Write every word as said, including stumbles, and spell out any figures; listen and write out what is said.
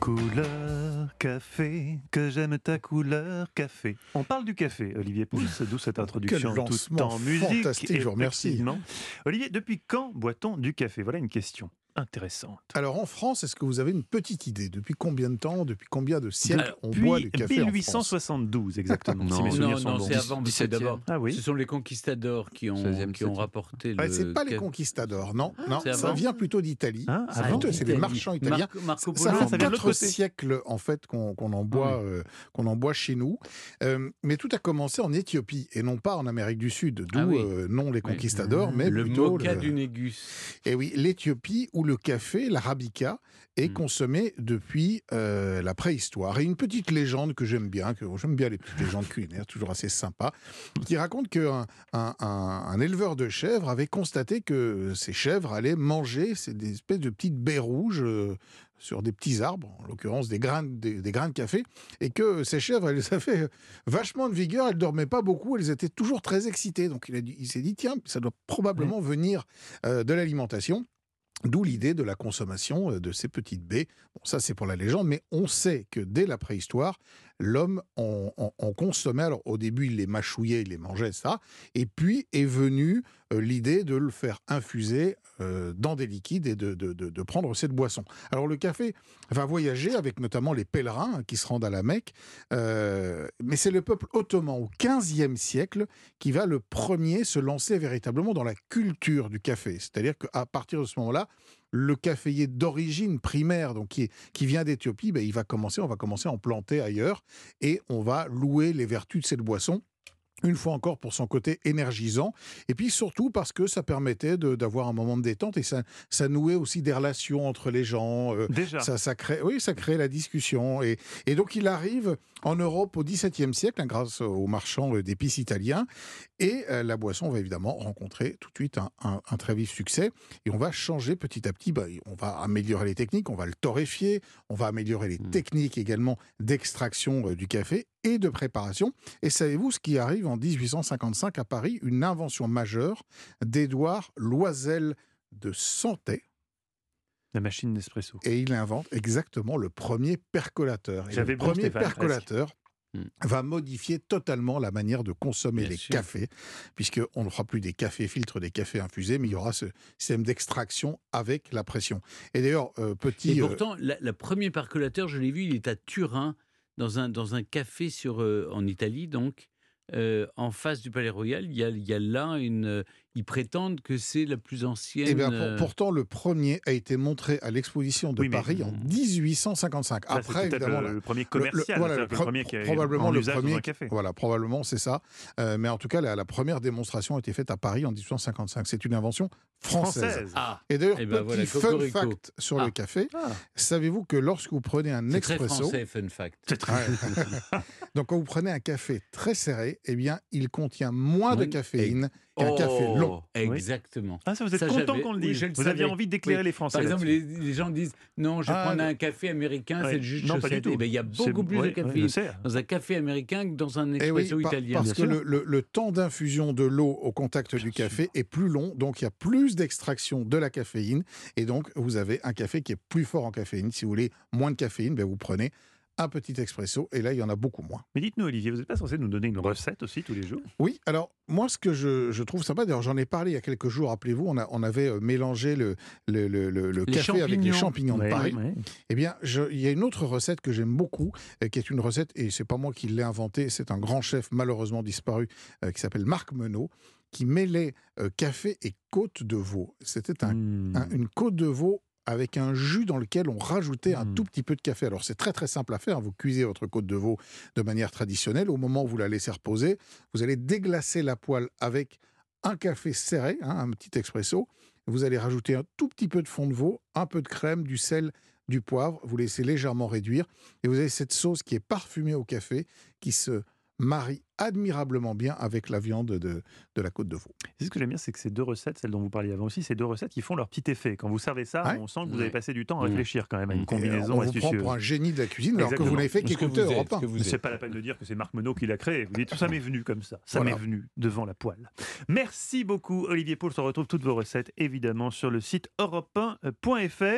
Couleur café, que j'aime ta couleur café. On parle du café, Olivier Pouls, d'où cette introduction Quel tout lancement en musique. fantastique, je vous remercie. Effectivement. Olivier, depuis quand boit-on du café? Voilà une question intéressante. Alors en France, est-ce que vous avez une petite idée? Depuis combien de temps, depuis combien de siècles Alors, on puis boit du café en mille huit cent France? soixante-douze exactement, si Non, mes souvenirs non, sont non, bons. c'est avant, parce que d'abord, Ah oui. ce sont les conquistadors qui ont, seizième, qui ont septième. rapporté Ouais, le... c'est pas les ca- conquistadors, non, non, c'est ça avant vient plutôt d'Italie. Ah, C'est avant plutôt- c'est les Italie. marchands italiens. Marco, Marco Ça Polo. fait ça vient de l'autre quatre côté. siècles en fait qu'on qu'on en boit, Ah oui. euh, qu'on en boit chez nous. Euh, mais tout a commencé en Éthiopie et non pas en Amérique du Sud, d'où Ah oui. euh, non les conquistadors, mais le plutôt mocha le- du Négus. Et oui, l'Éthiopie où le café, l'arabica, est Mm. consommé depuis euh, la préhistoire. Et une petite légende que j'aime bien, que j'aime bien les petites légendes culinaires, toujours assez sympa, qui raconte qu'un un, un, un éleveur de chèvres avait constaté que ces chèvres allaient manger c'est des espèces de petites baies rouges euh, sur des petits arbres, en l'occurrence des grains, des, des grains de café, et que ces chèvres, elles avaient vachement de vigueur, elles dormaient pas beaucoup, elles étaient toujours très excitées. Donc il, a dit- il s'est dit, tiens, ça doit probablement venir euh, de l'alimentation. D'où l'idée de la consommation euh, de ces petites baies. Bon, ça c'est pour la légende, mais on sait que dès la préhistoire, l'homme en, en- en consommait. Alors au début, il les mâchouillait, il les mangeait, ça. Et puis est venue euh, l'idée de le faire infuser euh, dans des liquides et de, de- de- de prendre cette boisson. Alors le café va voyager avec notamment les pèlerins hein, qui se rendent à la Mecque. Euh, mais c'est le peuple ottoman au quinzième siècle qui va le premier se lancer véritablement dans la culture du café. C'est-à-dire qu'à partir de ce moment-là, le caféier d'origine primaire, donc qui, est- qui vient d'Éthiopie, ben, il va commencer, on va commencer à en planter ailleurs et on va louer les vertus de cette boisson. Une fois encore pour son côté énergisant, et puis surtout parce que ça permettait de- d'avoir un moment de détente et ça, ça nouait aussi des relations entre les gens. euh, Déjà. ça, ça crée, oui, ça crée la discussion. Et, et donc il arrive en Europe au dix-septième siècle, hein, grâce aux marchands euh, d'épices italiens, et euh, la boisson va évidemment rencontrer tout de suite un, un- un très vif succès. Et on va changer petit à petit, bah, on va améliorer les techniques, on va le torréfier, on va améliorer les Mm. techniques également d'extraction euh, du café et de préparation. Et savez-vous ce qui arrive en dix-huit cent cinquante-cinq à Paris? Une invention majeure d'Édouard Loisel de Santais. La machine d'espresso. Et il invente exactement le premier percolateur. Et J'avais le bon, premier Stéphane, percolateur Mm. va modifier totalement la manière de consommer Bien les sûr. cafés, puisqu'on ne fera plus des cafés filtres, des cafés infusés, mais il y aura ce système d'extraction avec la pression. Et d'ailleurs, euh, petit... Et euh, pourtant, la, la premier percolateur, je l'ai vu, il est à Turin, dans un, dans un café sur, euh, en Italie, donc, euh, en face du Palais Royal. Il y a, il y a là une... euh, ils prétendent que c'est la plus ancienne... Eh bien, pour- euh, pourtant, le premier a été montré à l'exposition de Oui, mais- Paris en dix-huit cent cinquante-cinq. Ça, c'est Après, peut-être évidemment, le, la- le premier le- commercial, voilà, c'est-à-dire le que le pre- premier qui a probablement en le usage premier dans un café. Voilà, probablement c'est ça. Euh, mais en tout cas, la, la première démonstration a été faite à Paris en dix-huit cent cinquante-cinq. C'est une invention française. Française. Ah, Et d'ailleurs, Eh ben petit voilà, fun cocorico. fact sur le Ah. café, Ah, savez-vous que lorsque vous prenez un c'est très expresso, français, fun fact. c'est très... Ouais. donc quand vous prenez un café très serré, eh bien, il contient moins de Moins- caféine qu'un café long. Exactement. Ah, ça, vous êtes Ça, content j'avais- qu'on le oui, dise. je le Vous aviez savais. envie d'éclairer Oui. les Français. Par exemple, là-dessus. les, les gens disent non, je vais Ah, prendre le- un café américain, Ouais. c'est juste Non, pas du chaussette. tout. Eh ben, il y a C'est- beaucoup plus ouais, de ouais, caféine je sais. dans un café américain que dans un Eh oui, expresso par- italien. parce bien que sûr. le, le- le temps d'infusion de l'eau au contact du café est plus long, donc il y a plus d'extraction de la caféine, et donc vous avez un café qui est plus fort en caféine. Si vous voulez moins de caféine, ben vous prenez un petit expresso, et là il y en a beaucoup moins. Mais dites-nous, Olivier, vous n'êtes pas censé nous donner une recette aussi tous les jours? Oui, alors moi ce que je, je trouve sympa, d'ailleurs j'en ai parlé il y a quelques jours, rappelez-vous, on, a, on avait euh, mélangé le, le, le- le- le Les café avec les champignons. champignons de Ouais, Paris. ouais. Eh bien, je- il y a une autre recette que j'aime beaucoup, euh, qui est une recette, et c'est pas moi qui l'ai inventée, c'est un grand chef malheureusement disparu, euh, qui s'appelle Marc Menot, qui mêlait euh, café et côte de veau. C'était un- Mmh. un- une côte de veau avec un jus dans lequel on rajoutait un Mm. tout petit peu de café. Alors c'est très très simple à faire, vous cuisez votre côte de veau de manière traditionnelle, au moment où vous la laissez reposer, vous allez déglacer la poêle avec un café serré, hein, un petit expresso, vous allez rajouter un tout petit peu de fond de veau, un peu de crème, du sel, du poivre, vous laissez légèrement réduire, et vous avez cette sauce qui est parfumée au café, qui se marie admirablement bien avec la viande de, de la côte de veau. C'est ce que j'aime bien, c'est que ces deux recettes, celles dont vous parliez avant aussi, ces deux recettes qui font leur petit effet. Quand vous servez ça, Ouais. on sent que vous Ouais. avez passé du temps à Mmh. réfléchir quand même à une Mmh. Et combinaison on vous prend astucieuse. pour un génie de la cuisine, alors que vous Exactement. n'avez fait Ce que qu'écouter vous êtes, Europe ce un. que vous C'est êtes. pas la peine de dire que c'est Marc Menot qui l'a créé. Vous dites tout ça m'est venu comme ça. Ça Voilà. m'est venu devant la poêle. Merci beaucoup Olivier Pouls. On retrouve toutes vos recettes évidemment sur le site europe un point f r.